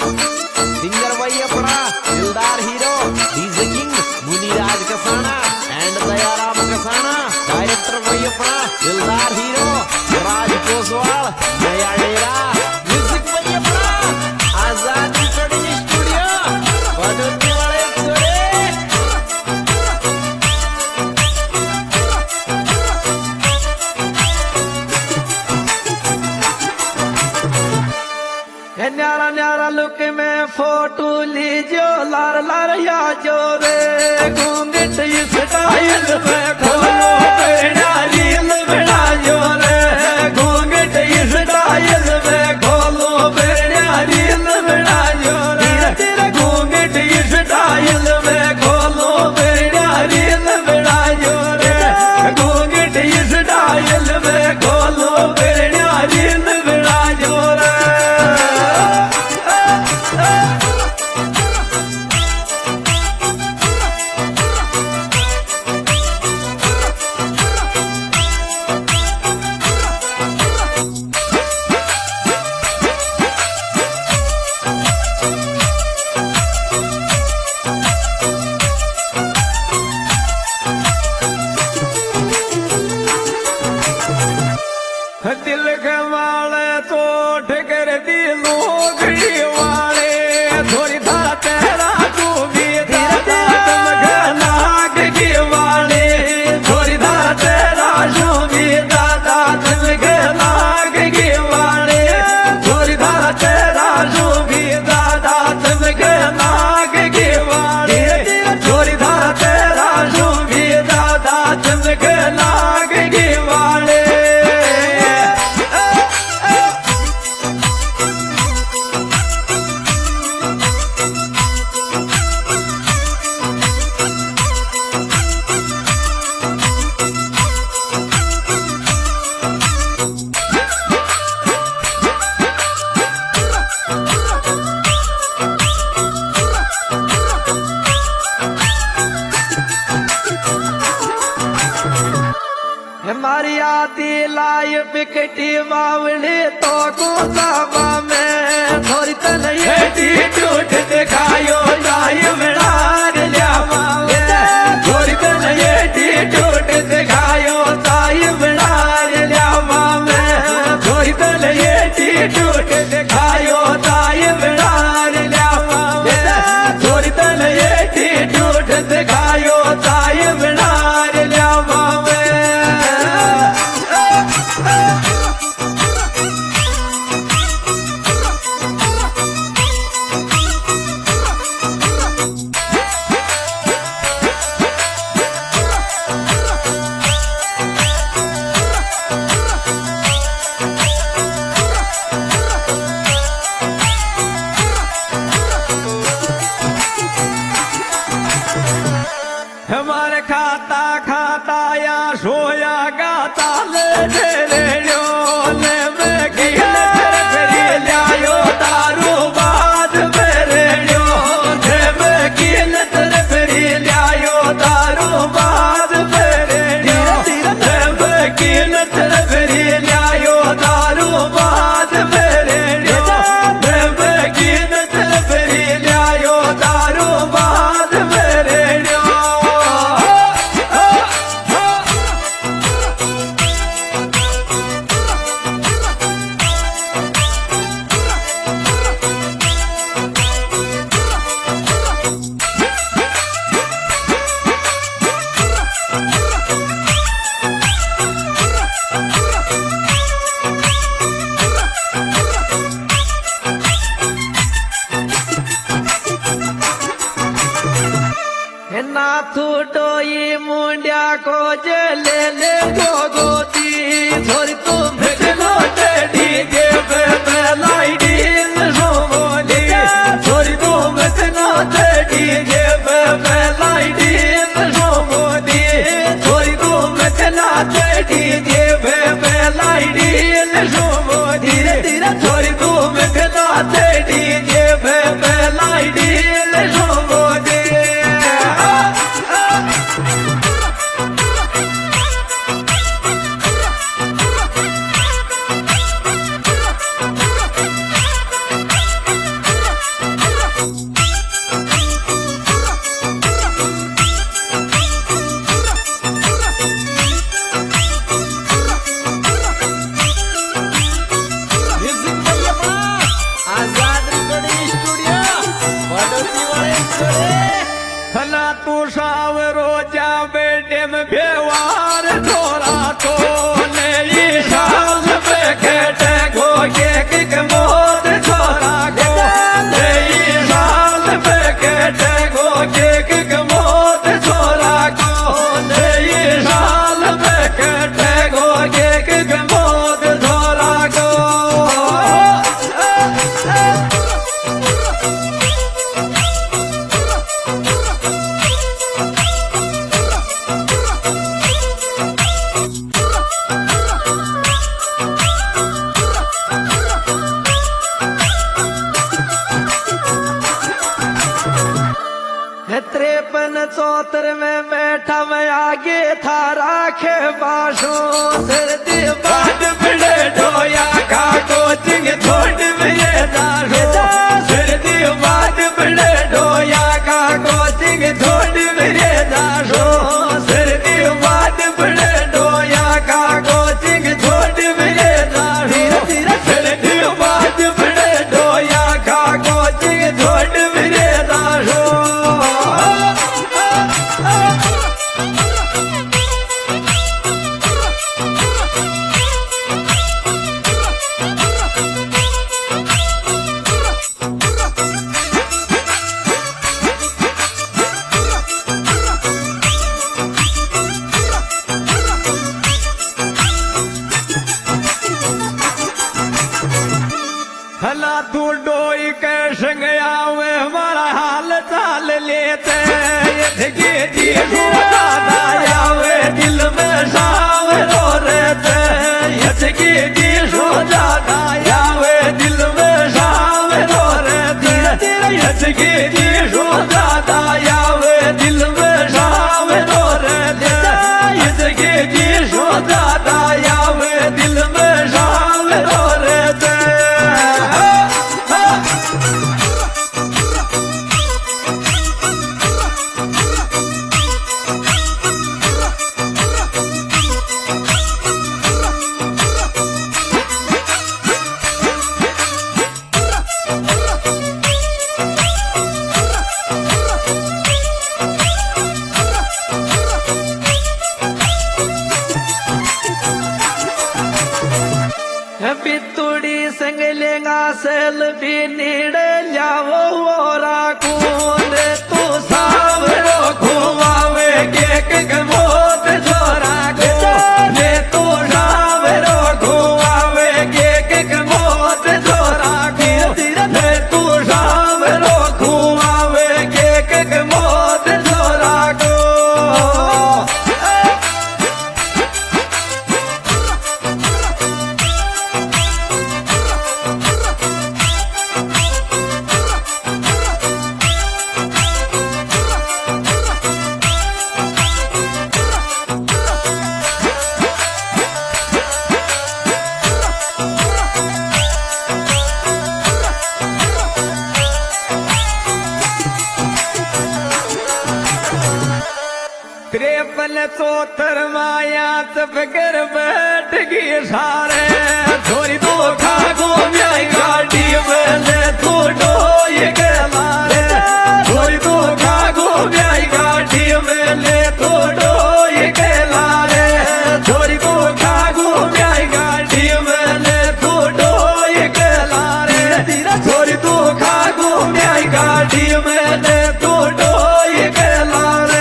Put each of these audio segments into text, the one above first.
Singer वही अपना दिलदार hero DJ king Muniraj Kasana and Dayaram Kasana. Director वही अपना दिलदार हीरो राज कोसवाल नया डेरा। म्यूजिक वही अपना आजाद रिकॉर्डिंग स्टूडियो बदौती वाले छोरे। न्यारा न्यारा लुक में फोटो लीजो लार लार या जोरे घूंघट इस स्टाइल में खोलो बेड़ा रील बना जोरे घूंघट इस स्टाइल में खोलो बेड़ा रील बना जोरे तेरे घूंघट इस स्टाइल में खोलो बेड़ा रील बना जोरे घूंघट इस स्टाइल में खोलो बेड़ा रील बना जोरे। दिल के वाले तो ठकर दिलो घड़ी वाले थोड़ी था तेरा तू भी दादा तुम नाग के वाले थोड़ी था तेरा जो भी दादा तुम नाग के वाले थोड़ी था तेरा जो भी दादा तुम नाग के वाले थोड़ी था तेरा जो भी दादा तुम नाग के वाले। हमारी आती लाई पिकटी बावली तो को साबा में थोड़ी तन ये टूट दिखायो जाय मिलार लियावा थोड़ी तन ये टूट दिखायो जाय मिलार लियावा में थोड़ी तन ये टूट दिखायो जाय मिलार लियावा थोड़ी तन ये टूट दिखायो जाय मिलार लियावा। हमारे खाता खाता या सोया गाता ले लो ले में गिले लियायो दारू बाद मेरे लो ले में गिले तेरे लियायो दारू बाद मेरे लो ले में गिले तेरे लियायो दारू बाद मेरे लो ले में गिले तेरे लियायो दारू बाद मेरे लो। नाथू टोई मुंडिया को जले ले गोती थोड़ी तुम भेजलो डीजे पे लाइडी सोमोली थोड़ी तुम भेजलो डीजे पे लाइडी सोमोली थोड़ी तुम भेजला डीजे पे लाइडी सोमोली धीरे थोड़ी तुम भेजला डीजे पे लाइडी सोमोली। ना तू सावरो जा बेटे में व्यवहार थोड़ा तो नहीं साल पे केटे गो के मोद छोरा गो नहीं साल पे केटे गो के मोद छोरा गो नहीं साल पे केटे गो के मोद छोरा गो त्रेपन चौतर में बैठा मैं आगे था राखे बाशो सिर दी बाट बिड़े ढोया का कोचिंग छोड़ मिले दाशो सिर दी बाट बिड़े ढोया का कोचिंग छोड़ मिले दाशो सिर दी बाट बिड़े ढोया का कोचिंग छोड़ मिले दाशो सिर दी बाट बिड़े ढोया का कोचिंग छोड़ मिले दाशो हला तू डोई के संग आवे हमारा हाल चाल लेते ये जी दादा आवे दिल में साव रो रहते ये जी दादा आवे दिल में साव रो रहते ये जी दादा आवे दिल में साव रो रहते ये जी दादा आवे दिल में साव रो रहते बितुड़ी संग लेगा सेल भी नीड़े जाओ ओरा कूद तू सावरो घुमावे के मोत छोरा गो ले तू सावरो घुमावे के मोत छोरा गो ले तू सावरो घुमावे के मोत छोरा गो त्रेपन चौतर माया तफकर बैठ गई सारे थोड़ी दो खागो म्याई गाड़ी में ले तू डोय के मारे थोड़ी दो खागो म्याई गाड़ी में ले तू डोय के लारे थोड़ी दो खागो म्याई गाड़ी में ले तू डोय के लारे थोड़ी दो खागो म्याई गाड़ी में ले तू डोय के लारे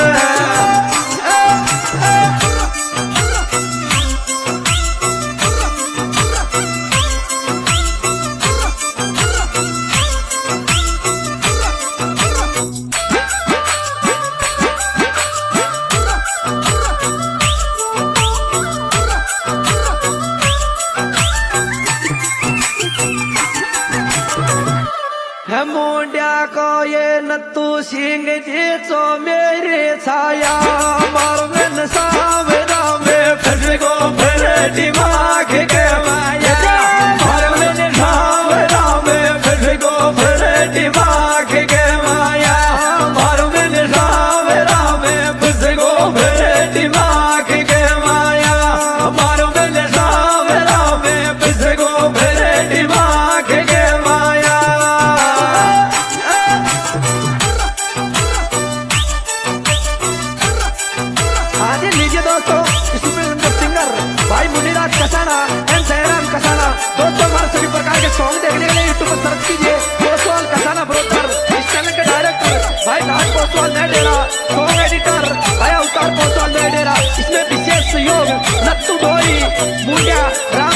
मुंडिया को ये नत्तू सिंह जी चो मेरी छाया मरन सावरा में फस गो फिर दिमाग के माया मरन सावरा में फस गो फिर दिमाग के माया मरन सावरा में फस गो फिर दिमाग के माया मरन सावरा में फस गो फिर दिमाग के माया कसाना एंड जयराम कसाना। दोस्तों हमारे सभी प्रकार के सॉन्ग देखने के लिए यूट्यूब पर सर्च कीजिए पोस्टवाल कसाना ब्रोकर। इस चैनल के डायरेक्टर भाई नाथ पोस्टवाल नए डेरा, सॉन्ग एडिटर भाई अवतार पोस्टवाल नए डेरा। इसमें विशेष सहयोग नत्तू डोरी मुंडिया